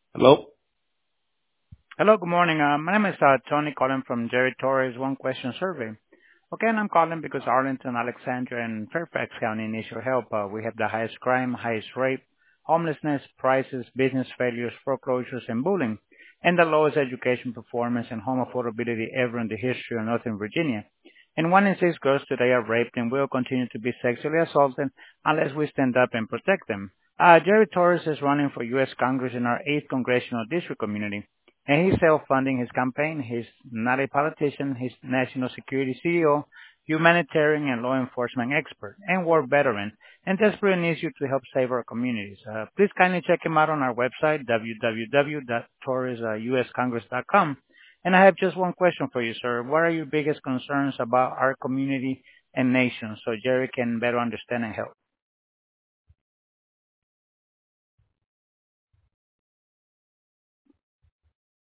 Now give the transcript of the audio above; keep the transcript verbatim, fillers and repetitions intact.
Hello? Hello, good morning. Uh, my name is uh, Tony calling from Jerry Torres One Question Survey. Okay, and I'm calling because Arlington, Alexandria, and Fairfax County need your help. Uh, we have the highest crime, highest rape, homelessness, prices, business failures, foreclosures, and bullying, and the lowest education performance and home affordability ever in the history of Northern Virginia. And one in six girls today are raped and will continue to be sexually assaulted unless we stand up and protect them. Uh, Jerry Torres is running for U S Congress in our eighth Congressional District community. And he's self-funding his campaign. He's not a politician. He's national security C E O, humanitarian and law enforcement expert, and war veteran, and desperately needs you to help save our communities. Uh, please kindly check him out on our website, w w w dot torres u s congress dot com. And I have just one question for you, sir. What are your biggest concerns about our community and nation so Jerry can better understand and help?